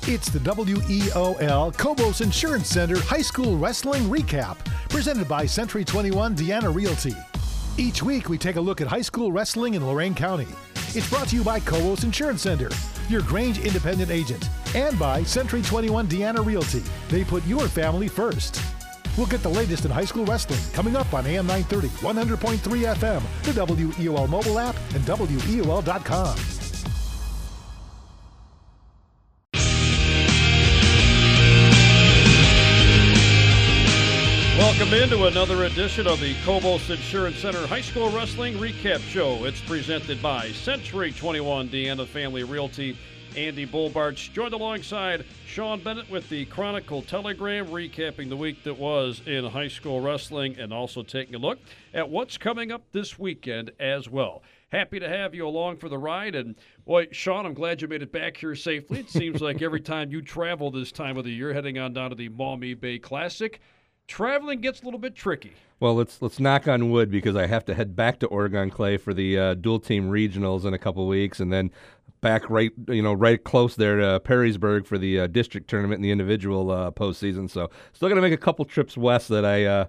It's the WEOL Cobos Insurance Center High School Wrestling Recap, presented by Century 21 Deanna Realty. Each week, we take a look at high school wrestling in Lorain County. It's brought to you by Cobos Insurance Center, your Grange independent agent, and by Century 21 Deanna Realty. They put your family first. We'll get the latest in high school wrestling coming up on AM 930, 100.3 FM, the WEOL mobile app, and WEOL.com. Welcome into another edition of the Cobos Insurance Center High School Wrestling Recap Show. It's presented by Century 21 Deanna Family Realty. Andy Bolbarch joined alongside Sean Bennett with the Chronicle Telegram, recapping the week that was in high school wrestling and also taking a look at what's coming up this weekend as well. Happy to have you along for the ride. And, boy, Sean, I'm glad you made it back here safely. It seems like every time you travel this time of the year, heading on down to the Maumee Bay Classic, traveling gets a little bit tricky. Well, let's knock on wood, because I have to head back to Oregon Clay for the dual team regionals in a couple weeks, and then back right close there to Perrysburg for the district tournament and the individual postseason. So still going to make a couple trips west that I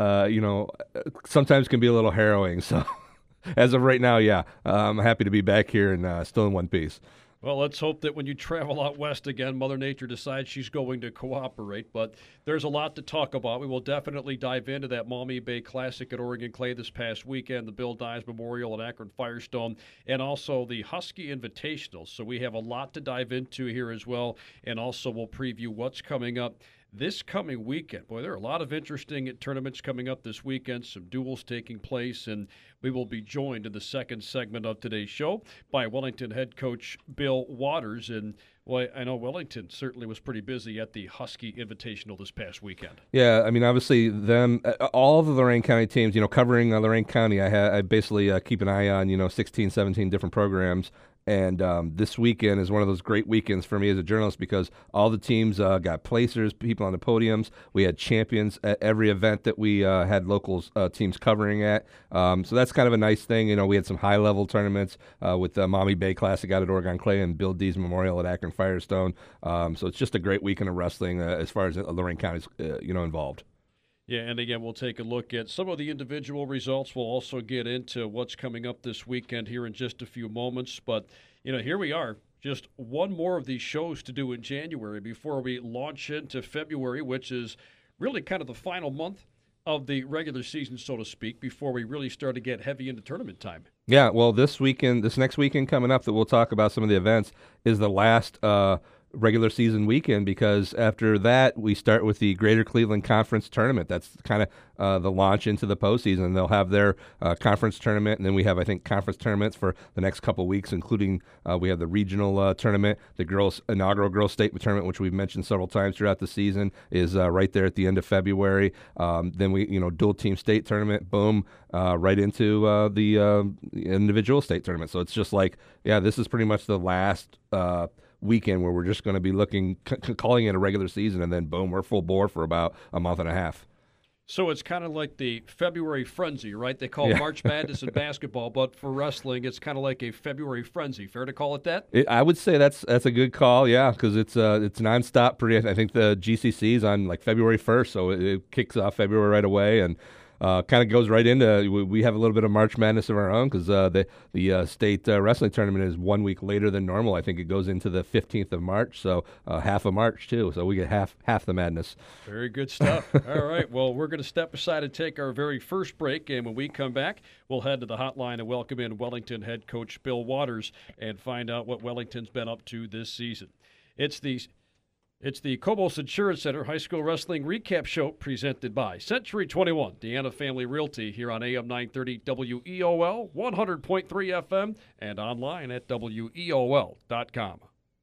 sometimes can be a little harrowing. So as of right now, yeah, I'm happy to be back here and still in one piece. Well, let's hope that when you travel out west again, Mother Nature decides she's going to cooperate. But there's a lot to talk about. We will definitely dive into that Maumee Bay Classic at Oregon Clay this past weekend, the Bill Dines Memorial at Akron Firestone, and also the Husky Invitational. So we have a lot to dive into here as well, and also we'll preview what's coming up this coming weekend. Boy, there are a lot of interesting tournaments coming up this weekend, some duels taking place, and we will be joined in the second segment of today's show by Wellington head coach Bill Waters. And, well, I know Wellington certainly was pretty busy at the Husky Invitational this past weekend. Yeah, I mean, obviously all of the Lorain County teams, covering Lorain County, I basically keep an eye on, 16, 17 different programs. And this weekend is one of those great weekends for me as a journalist, because all the teams got placers, people on the podiums. We had champions at every event that we had local teams covering at. So that's kind of a nice thing. We had some high-level tournaments with the Maumee Bay Classic out at Oregon Clay and Bill Dines Memorial at Akron Firestone. So it's just a great weekend of wrestling as far as Lorain County's involved. Yeah, and again, we'll take a look at some of the individual results. We'll also get into what's coming up this weekend here in just a few moments. But, here we are, just one more of these shows to do in January before we launch into February, which is really kind of the final month of the regular season, so to speak, before we really start to get heavy into tournament time. Yeah, well, this next weekend coming up that we'll talk about some of the events is the last regular season weekend, because after that we start with the Greater Cleveland Conference Tournament. That's kind of the launch into the postseason. They'll have their conference tournament, and then we have, I think, conference tournaments for the next couple weeks, including we have the regional tournament, the inaugural girls state tournament, which we've mentioned several times throughout the season, is right there at the end of February. Then we, dual team state tournament, boom, right into the individual state tournament. So it's just like, yeah, this is pretty much the last weekend where we're just going to be calling it a regular season, and then boom, we're full bore for about a month and a half. So it's kind of like the February frenzy, right? They call March Madness in basketball, but for wrestling, it's kind of like a February frenzy. Fair to call it that? I would say that's a good call, yeah, because it's nonstop. I think the GCC is on like February 1st, so it kicks off February right away, and kind of goes right into, we have a little bit of March Madness of our own, because the state wrestling tournament is 1 week later than normal. I think it goes into the 15th of March, so half of March too. So we get half the madness. Very good stuff. All right, well, we're going to step aside and take our very first break, and when we come back, we'll head to the hotline and welcome in Wellington head coach Bill Waters and find out what Wellington's been up to this season. It's the Cobos Insurance Center High School Wrestling Recap Show, presented by Century 21 Deanna Family Realty, here on AM 930 WEOL, 100.3 FM, and online at WEOL.com.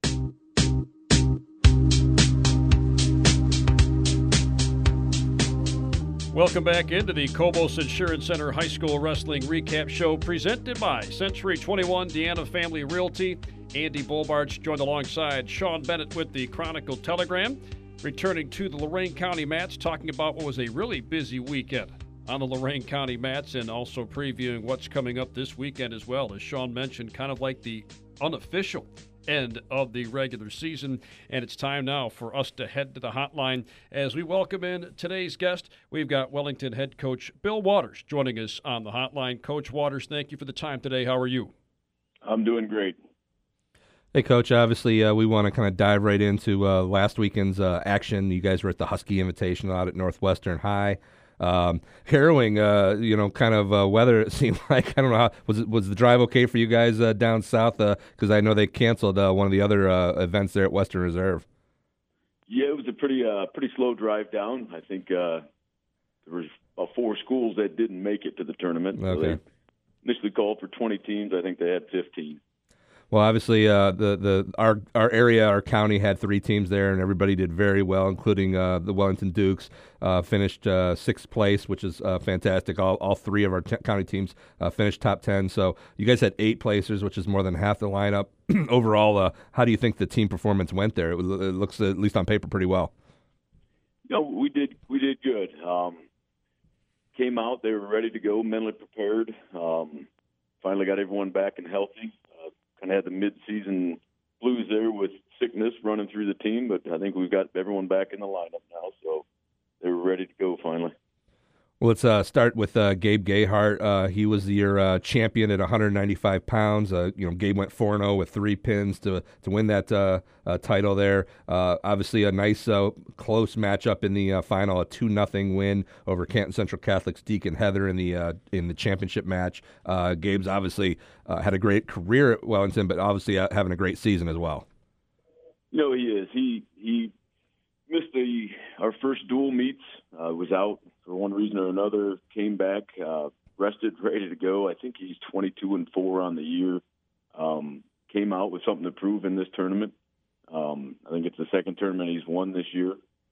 Welcome back into the Cobos Insurance Center High School Wrestling Recap Show, presented by Century 21 Deanna Family Realty. Andy Bolbarch joined alongside Sean Bennett with the Chronicle Telegram, returning to the Lorain County mats, talking about what was a really busy weekend on the Lorain County mats, and also previewing what's coming up this weekend as well. As Sean mentioned, kind of like the unofficial end of the regular season. And it's time now for us to head to the hotline as we welcome in today's guest. We've got Wellington head coach Bill Waters joining us on the hotline. Coach Waters, thank you for the time today. How are you? I'm doing great. Hey, Coach. Obviously, we want to kind of dive right into last weekend's action. You guys were at the Husky Invitational out at Northwestern High. Harrowing, kind of weather. It seemed like. I don't know how was the drive okay for you guys down south? Because I know they canceled one of the other events there at Western Reserve. Yeah, it was a pretty slow drive down. I think there was 4 schools that didn't make it to the tournament. Okay. So they initially called for 20 teams. I think they had 15. Well, obviously, our area, our county had 3 teams there, and everybody did very well, including the Wellington Dukes. Finished 6th place, which is fantastic. All 3 of our county teams finished top 10. So you guys had 8 placers, which is more than half the lineup. Overall, how do you think the team performance went there? It looks, at least on paper, pretty well. We did good. Came out, they were ready to go, mentally prepared. Finally got everyone back and healthy. Kind of had the mid-season blues there with sickness running through the team, but I think we've got everyone back in the lineup now, so they were ready to go finally. Well, let's start with Gabe Gayhart. He was your champion at 195 pounds. Gabe went 4-0 with 3 pins to win that title there. Obviously, a nice close matchup in the final, a 2-0 win over Canton Central Catholic's Deacon Heather in the championship match. Gabe's obviously had a great career at Wellington, but obviously having a great season as well. He is. He missed our first dual meets. Was out for one reason or another. Came back, rested, ready to go. I think he's 22-4 on the year. Came out with something to prove in this tournament. I think it's the second tournament he's won this year,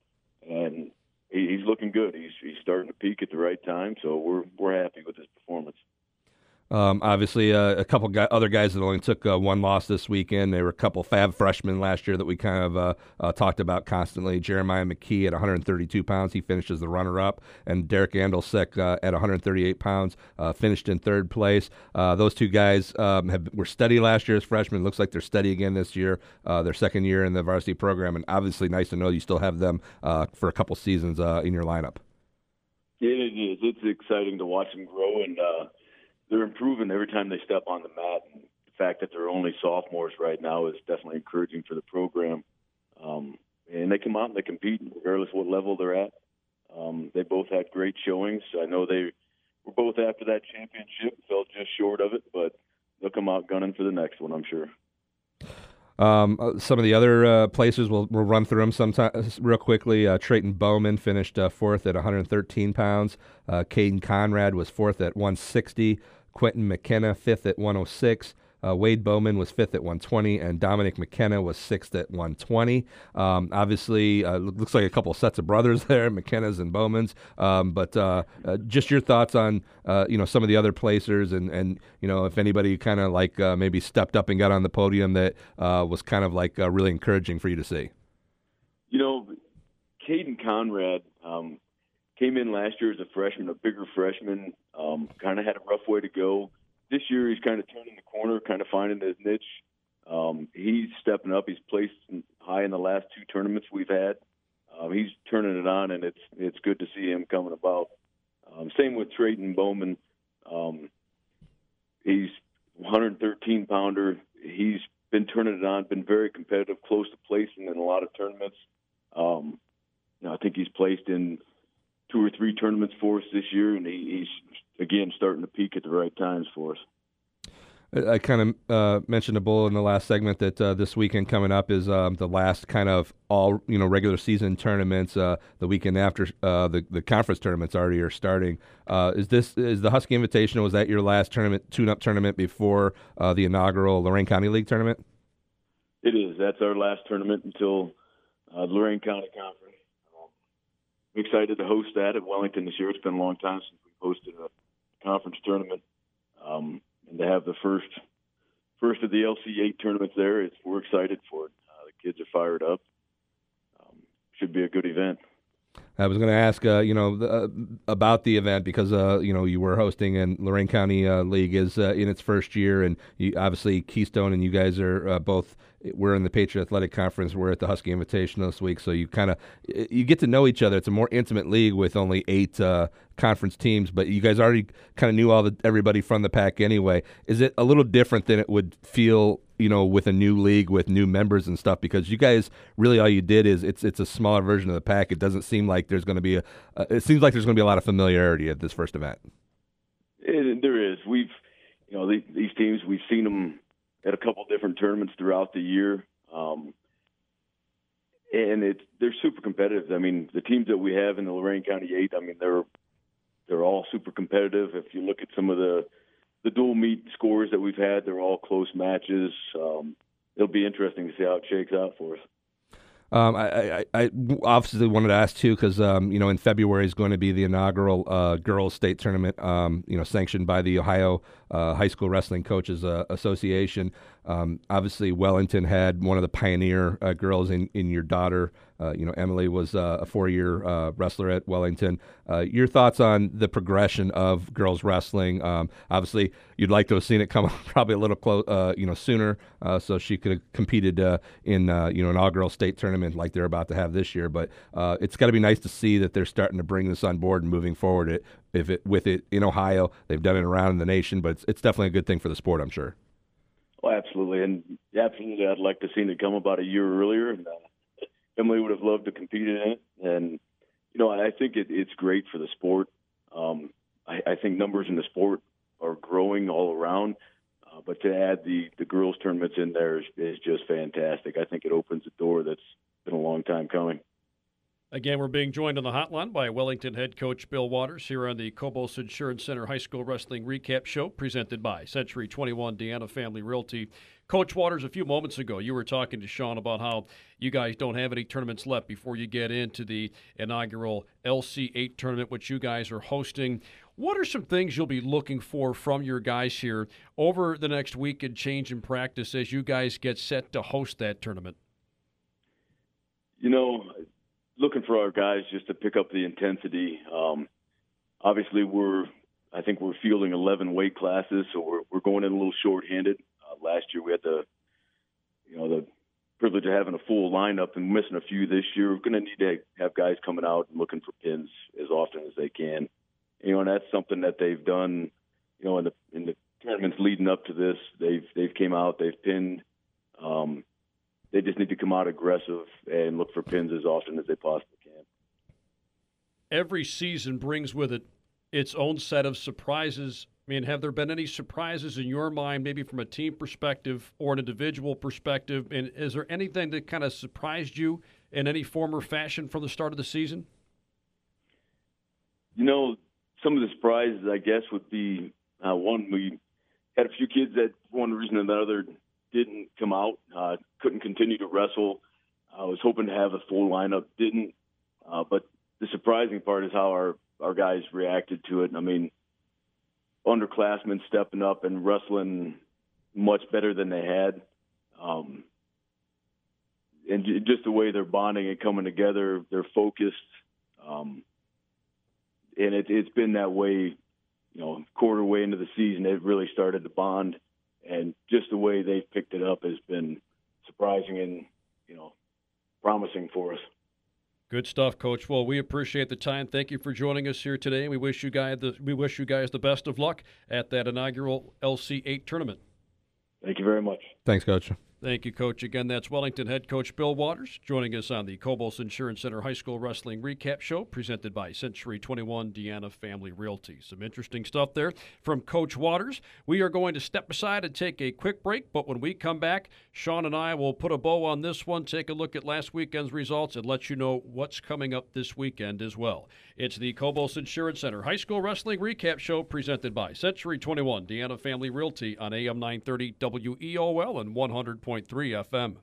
and he's looking good. He's starting to peak at the right time, so we're happy with his performance. Obviously, a couple other guys that only took 1 loss this weekend. They were a couple fab freshmen last year that we kind of talked about constantly. Jeremiah McKee at 132 pounds, he finished as the runner-up, and Derek Andelsek at 138 pounds finished in 3rd place. Those 2 guys were steady last year as freshmen. Looks like they're steady again this year, their second year in the varsity program, and obviously nice to know you still have them for a couple seasons in your lineup. Yeah, it is. It's exciting to watch them grow, and they're improving every time they step on the mat. And the fact that they're only sophomores right now is definitely encouraging for the program. And they come out and they compete regardless of what level they're at. They both had great showings. I know they were both after that championship, fell just short of it, but they'll come out gunning for the next one, I'm sure. Some of the other places, we'll run through them sometimes real quickly. Trayton Bowman finished 4th at 113 pounds. Caden Conrad was 4th at 160. Quentin McKenna 5th at 106. Wade Bowman was 5th at 120, and Dominic McKenna was 6th at 120. Obviously, looks like a couple sets of brothers there, McKenna's and Bowman's. But just your thoughts on some of the other placers, and if anybody kind of like maybe stepped up and got on the podium that was kind of like really encouraging for you to see. Caden Conrad came in last year as a freshman, a bigger freshman. Kind of had a rough way to go. This year he's kind of turning the corner, kind of finding his niche. He's stepping up. He's placed high in the last 2 tournaments we've had. He's turning it on, and it's good to see him coming about. Same with Trayton Bowman. He's 113-pounder. He's been turning it on, been very competitive, close to placing in a lot of tournaments. I think he's placed in 2 or 3 tournaments for us this year, and he's again starting to peak at the right times for us. I kind of mentioned to Bull in the last segment that this weekend coming up is the last kind of all regular season tournaments. The weekend after the conference tournaments already are starting. Is the Husky Invitational? Was that your last tournament, tune-up tournament before the inaugural Lorain County League tournament? It is. That's our last tournament until the Lorain County Conference. I'm excited to host that at Wellington this year. It's been a long time since we've hosted a conference tournament. And to have the first of the LC8 tournaments there, we're excited for it. The kids are fired up. Should be a good event. I was going to ask, about the event because, you were hosting, and Lorain County League is in its first year, and obviously Keystone and you guys are both we're in the Patriot Athletic Conference. We're at the Husky Invitational this week, so you get to know each other. It's a more intimate league with only 8 conference teams, but you guys already kind of knew everybody from the pack anyway. Is it a little different than it would feel, with a new league with new members and stuff? Because you guys really all you did is it's a smaller version of the pack. It doesn't seem like there's going to be it seems like there's going to be a lot of familiarity at this first event. There is. We've these teams, we've seen them at a couple different tournaments throughout the year, and they're super competitive. I mean, the teams that we have in the Lorain County 8, I mean, they're all super competitive. If you look at some of the dual meet scores that we've had, they're all close matches. It'll be interesting to see how it shakes out for us. I obviously wanted to ask too, because in February is going to be the inaugural girls state tournament, sanctioned by the Ohio High School Wrestling Coaches Association. Obviously, Wellington had one of the pioneer girls in your daughter. Emily was a 4-year wrestler at Wellington. Your thoughts on the progression of girls wrestling? Obviously, you'd like to have seen it come probably a little sooner, so she could have competed in an all-girl state tournament like they're about to have this year. But it's got to be nice to see that they're starting to bring this on board and moving forward. With it in Ohio, they've done it around the nation, but it's definitely a good thing for the sport, I'm sure. Oh, absolutely, and absolutely, I'd like to see it come about a year earlier. And Emily would have loved to compete in it, and I think it's great for the sport. I think numbers in the sport are growing all around, but to add the girls tournaments in there is just fantastic. I think it opens a door that's been a long time coming. Again, we're being joined on the hotline by Wellington head coach Bill Waters here on the Cobos Insurance Center High School Wrestling Recap Show presented by Century 21 Deanna Family Realty. Coach Waters, a few moments ago, you were talking to Sean about how you guys don't have any tournaments left before you get into the inaugural LC8 tournament, which you guys are hosting. What are some things you'll be looking for from your guys here over the next week and change in practice as you guys get set to host that tournament? Looking for our guys just to pick up the intensity. Obviously, I think we're fielding 11 weight classes, so we're going in a little short-handed. Last year we had the privilege of having a full lineup and missing a few this year. We're going to need to have guys coming out and looking for pins as often as they can. And that's something that they've done. In the tournaments leading up to this, they've came out, they've pinned. They just need to come out aggressive and look for pins as often as they possibly can. Every season brings with it its own set of surprises. I mean, have there been any surprises in your mind, maybe from a team perspective or an individual perspective? And is there anything that kind of surprised you in any form or fashion from the start of the season? Some of the surprises, I guess, would be one, we had a few kids that, for one reason or another, didn't come out, couldn't continue to wrestle. I was hoping to have a full lineup, didn't. But the surprising part is how our guys reacted to it. I mean, underclassmen stepping up and wrestling much better than they had. And just the way they're bonding and coming together, they're focused. And it's been that way, quarter way into the season, they've really started to bond. And just the way they've picked it up has been surprising and, promising for us. Good stuff, Coach. Well, we appreciate the time. Thank you for joining us here today. We wish you guys the best of luck at that inaugural LC8 tournament. Thank you very much. Thanks, Coach. Thank you, Coach. Again, that's Wellington head coach Bill Waters joining us on the Cobos Insurance Center High School Wrestling Recap Show presented by Century 21 Deanna Family Realty. Some interesting stuff there from Coach Waters. We are going to step aside and take a quick break, but when we come back, Sean and I will put a bow on this one, take a look at last weekend's results, and let you know what's coming up this weekend as well. It's the Cobos Insurance Center High School Wrestling Recap Show presented by Century 21 Deanna Family Realty on AM 930 WEOL and 100.3 FM.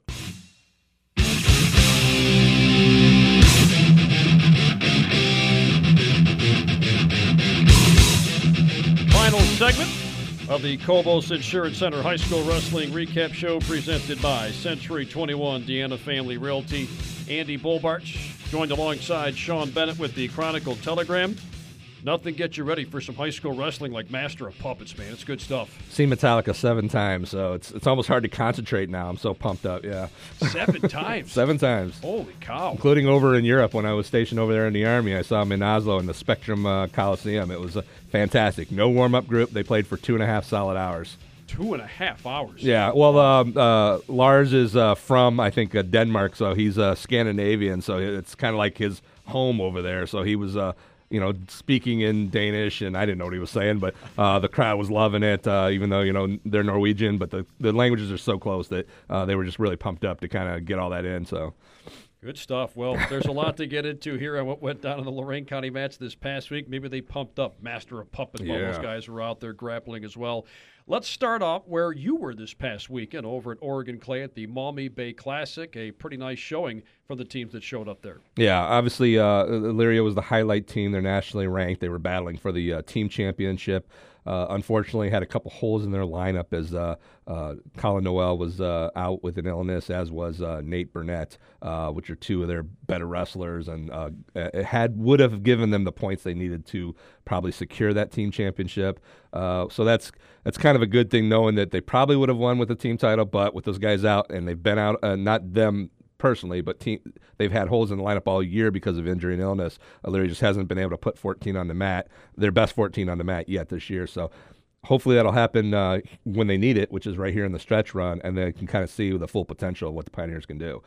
Final segment of the Cobos Insurance Center High School Wrestling Recap Show presented by Century 21 Deanna Family Realty. Andy Bolbarch joined alongside Sean Bennett with the Chronicle Telegram. Nothing gets you ready for some high school wrestling like Master of Puppets, man. It's good stuff. Seen Metallica 7 times, so it's almost hard to concentrate now. I'm so pumped up, yeah. 7 times? 7 times. Holy cow. Including over in Europe when I was stationed over there in the Army. I saw them in Oslo in the Spectrum Coliseum. It was fantastic. No warm-up group. They played for 2.5 solid hours. 2.5 hours? Yeah, well, Lars is from, I think, Denmark, so he's Scandinavian, so it's kind of like his home over there. So he was speaking in Danish, and I didn't know what he was saying, but the crowd was loving it, even though, they're Norwegian, but the languages are so close that they were just really pumped up to kind of get all that in, so. Good stuff. Well, there's a lot to get into here on what went down in the Lorain County match this past week. Maybe they pumped up Master of Puppets while those guys were out there grappling as well. Let's start off where you were this past weekend over at Oregon Clay at the Maumee Bay Classic. A pretty nice showing from the teams that showed up there. Yeah, obviously Elyria was the highlight team. They're nationally ranked. They were battling for the team championship. Unfortunately, had a couple holes in their lineup as Colin Noel was out with an illness, as was Nate Burnett, which are two of their better wrestlers, and would have given them the points they needed to probably secure that team championship. So that's kind of a good thing, knowing that they probably would have won with the team title, but with those guys out, and they've been out, not them personally, but they've had holes in the lineup all year because of injury and illness. Elyria just hasn't been able to put 14 on the mat, their best 14 on the mat yet this year. So hopefully that'll happen when they need it, which is right here in the stretch run, and they can kind of see the full potential of what the Pioneers can do.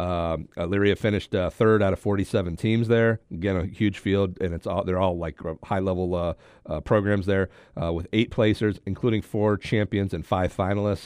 Elyria finished third out of 47 teams there. Again, a huge field, and they're all like high-level programs there with 8 placers, including 4 champions and 5 finalists.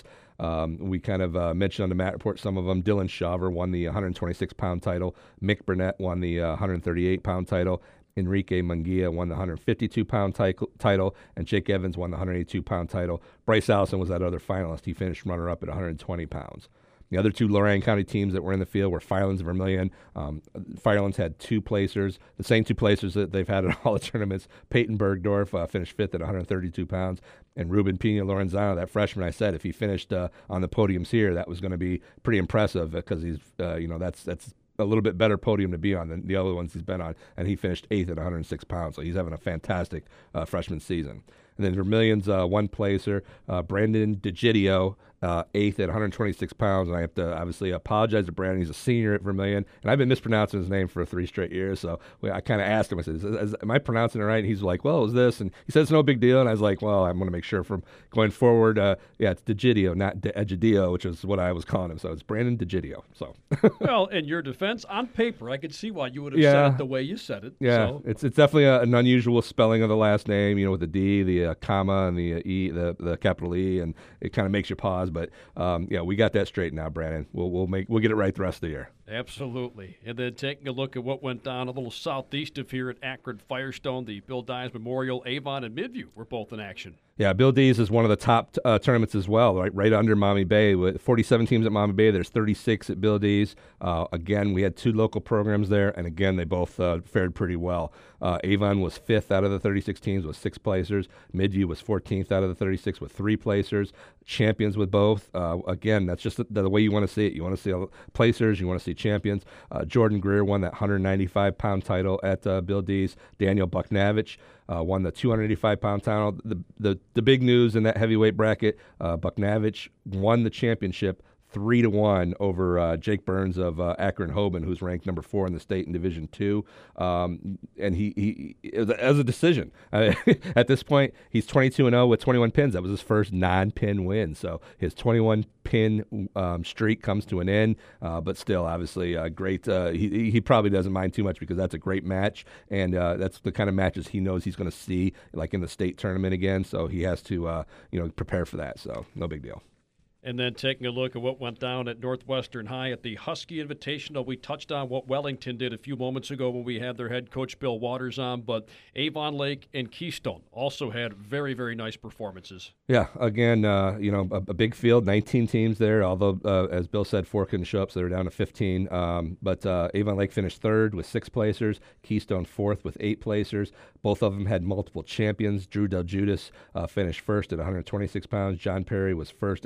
We kind of mentioned on the mat report some of them. Dylan Shaver won the 126-pound title. Mick Burnett won the 138-pound title. Enrique Munguia won the 152-pound title, and Jake Evans won the 182-pound title. Bryce Allison was that other finalist. He finished runner-up at 120 pounds. The other 2 Lorain County teams that were in the field were Firelands and Vermilion. Firelands had 2 placers, the same 2 placers that they've had at all the tournaments. Peyton Bergdorf finished 5th at 132 pounds. And Ruben Pina Lorenzano, that freshman, I said, if he finished on the podiums here, that was going to be pretty impressive because he's, that's a little bit better podium to be on than the other ones he's been on. And he finished 8th at 106 pounds, so he's having a fantastic freshman season. And then Vermilion's 1 placer, Brandon DeGidio, 8th at 126 pounds. And I have to obviously apologize to Brandon. He's a senior at Vermilion. And I've been mispronouncing his name for 3 straight years. So I kind of asked him, I said, am I pronouncing it right? And he's like, well, it was this. And he said, it's no big deal. And I was like, well, I'm going to make sure from going forward, it's DeGidio, not DeGidio, which is what I was calling him. So it's Brandon DeGidio. So. Well, in your defense, on paper, I could see why you would have said it the way you said it. Yeah, so. It's definitely an unusual spelling of the last name, with the D, the comma, and the E, the capital E, and it kind of makes you pause. But we got that straightened out, Brandon. We'll get it right the rest of the year. Absolutely. And then taking a look at what went down a little southeast of here at Akron Firestone, the Bill Dimes Memorial, Avon and Midview were both in action. Yeah, Bill D's is one of the top tournaments as well, right under Maumee Bay. With 47 teams at Maumee Bay, there's 36 at Bill D's. Again, we had 2 local programs there, and again, they both fared pretty well. Avon was 5th out of the 36 teams with 6 placers. Midview was 14th out of the 36 with 3 placers. Champions with both. Again, that's just the way you want to see it. You want to see placers, you want to see champions. Jordan Greer won that 195-pound title at Bill D's. Daniel Bucknavich won the 285-pound title. The big news in that heavyweight bracket, Bucknavich won the championship 3-1 over Jake Burns of Akron Hoban, who's ranked number 4 in the state in Division II. And he as a decision. At this point, he's 22-0 with 21 pins. That was his first non-pin win. So his 21-pin streak comes to an end. But still, obviously, great. He probably doesn't mind too much because that's a great match. And that's the kind of matches he knows he's going to see, like in the state tournament again. So he has to, prepare for that. So no big deal. And then taking a look at what went down at Northwestern High at the Husky Invitational. We touched on what Wellington did a few moments ago when we had their head coach Bill Waters on, but Avon Lake and Keystone also had very, very nice performances. Yeah, again, a big field, 19 teams there, although, as Bill said, 4 couldn't show up, so they're down to 15. But Avon Lake finished 3rd with 6 placers, Keystone 4th with 8 placers. Both of them had multiple champions. Drew Del Judas finished 1st at 126 pounds. John Perry was 1st at 130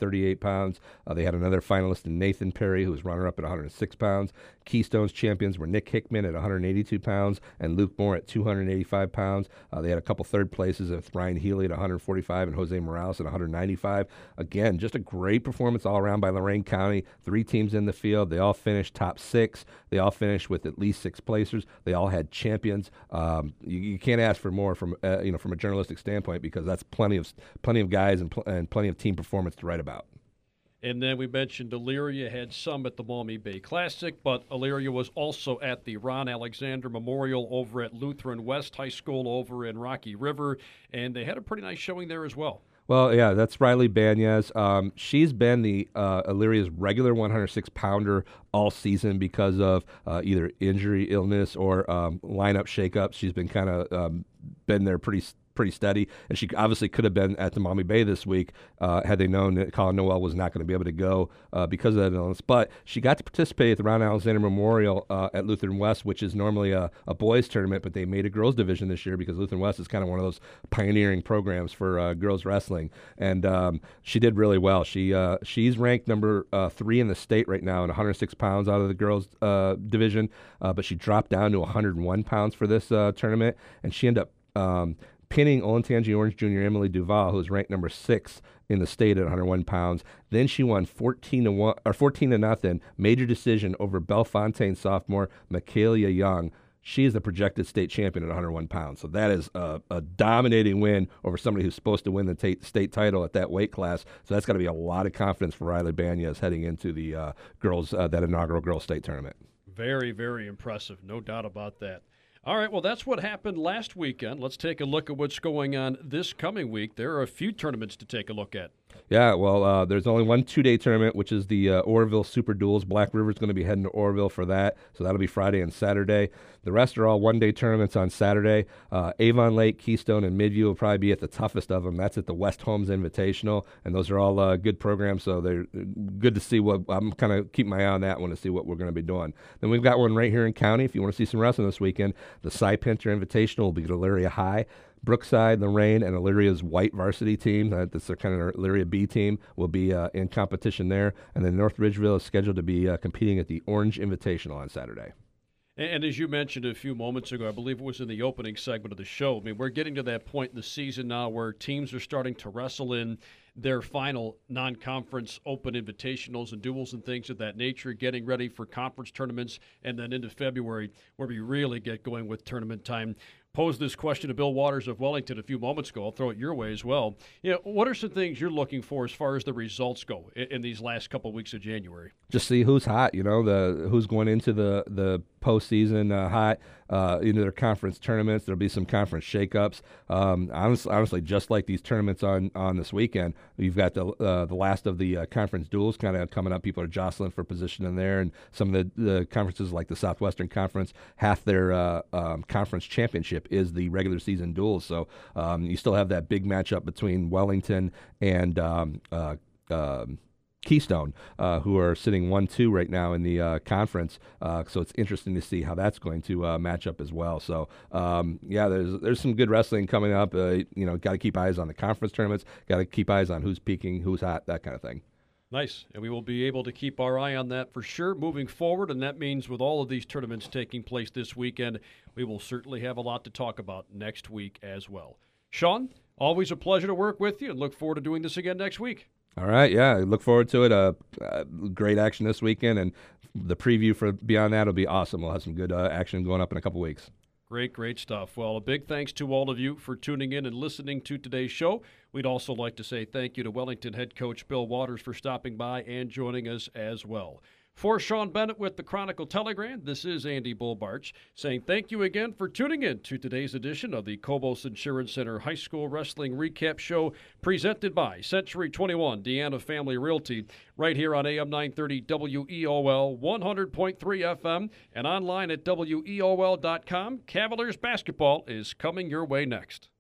138 pounds. They had another finalist in Nathan Perry, who was runner-up at 106 pounds. Keystone's champions were Nick Hickman at 182 pounds and Luke Moore at 285 pounds. They had a couple third places with Ryan Healy at 145 and Jose Morales at 195. Again, just a great performance all around by Lorain County. 3 teams in the field. They all finished top 6. They all finished with at least 6 placers. They all had champions. You can't ask for more from from a journalistic standpoint, because that's plenty of guys and plenty of team performance to write about. And then we mentioned Elyria had some at the Maumee Bay Classic, but Elyria was also at the Ron Alexander Memorial over at Lutheran West High School over in Rocky River, and they had a pretty nice showing there as well. Well, yeah, that's Riley Banyas. She's been the Elyria's regular 106-pounder all season because of either injury, illness, or lineup shakeups. She's been kind of been there pretty steady, and she obviously could have been at the Maumee Bay this week had they known that Colin Noel was not going to be able to go because of that illness. But she got to participate at the Ron Alexander Memorial at Lutheran West, which is normally a boys tournament, but they made a girls division this year because Lutheran West is kind of one of those pioneering programs for girls wrestling, and she did really well. She's ranked number 3 in the state right now at 106 pounds out of the girls division, but she dropped down to 101 pounds for this tournament, and she ended up pinning Olentangy Orange Jr. Emily Duval, who was ranked number 6 in the state at 101 pounds. Then she won 14-0 major decision over Bellefontaine sophomore Michaela Young. She is the projected state champion at 101 pounds. So that is a dominating win over somebody who's supposed to win the state title at that weight class. So that's got to be a lot of confidence for Riley Banyas heading into the girls that inaugural girls state tournament. Very, very impressive. No doubt about that. All right, well, that's what happened last weekend. Let's take a look at what's going on this coming week. There are a few tournaments to take a look at. Yeah, well, there's only one 2-day tournament, which is the Oroville Super Duels. Black River's going to be heading to Oroville for that, so that'll be Friday and Saturday. The rest are all 1-day tournaments on Saturday. Avon Lake, Keystone, and Midview will probably be at the toughest of them. That's at the West Holmes Invitational, and those are all good programs, so they're good to see. I'm kind of keeping my eye on that one to see what we're going to be doing. Then we've got one right here in county. If you want to see some wrestling this weekend, the Cy Pinter Invitational will be at Elyria High. Brookside, Lorain, and Illyria's white varsity team, that's their kind of Elyria B team, will be in competition there. And then North Ridgeville is scheduled to be competing at the Orange Invitational on Saturday. And as you mentioned a few moments ago, I believe it was in the opening segment of the show, I mean, we're getting to that point in the season now where teams are starting to wrestle in their final non-conference open invitationals and duels and things of that nature, getting ready for conference tournaments, and then into February where we really get going with tournament time. Posed this question to Bill Waters of Wellington a few moments ago. I'll throw it your way as well. What are some things you're looking for as far as the results go in these last couple of weeks of January? Just see who's hot, who's going into the postseason hot, into their conference tournaments. There'll be some conference shakeups. Honestly, just like these tournaments on this weekend, you've got the last of the conference duels kind of coming up. People are jostling for position in there, and some of the conferences like the Southwestern Conference, half their conference championship is the regular season duels. So you still have that big matchup between Wellington and Keystone, who are sitting 1-2 right now in the conference. So it's interesting to see how that's going to match up as well. So there's some good wrestling coming up. Got to keep eyes on the conference tournaments. Got to keep eyes on who's peaking, who's hot, that kind of thing. Nice. And we will be able to keep our eye on that for sure moving forward. And that means with all of these tournaments taking place this weekend, we will certainly have a lot to talk about next week as well. Sean, always a pleasure to work with you, and look forward to doing this again next week. All right, yeah, I look forward to it. Great action this weekend, and the preview for beyond that will be awesome. We'll have some good action going up in a couple weeks. Great stuff. Well, a big thanks to all of you for tuning in and listening to today's show. We'd also like to say thank you to Wellington head coach Bill Waters for stopping by and joining us as well. For Sean Bennett with the Chronicle Telegram, this is Andy Bullbarch saying thank you again for tuning in to today's edition of the Cobos Insurance Center High School Wrestling Recap Show presented by Century 21 Deanna Family Realty right here on AM 930 WEOL 100.3 FM and online at WEOL.com. Cavaliers basketball is coming your way next.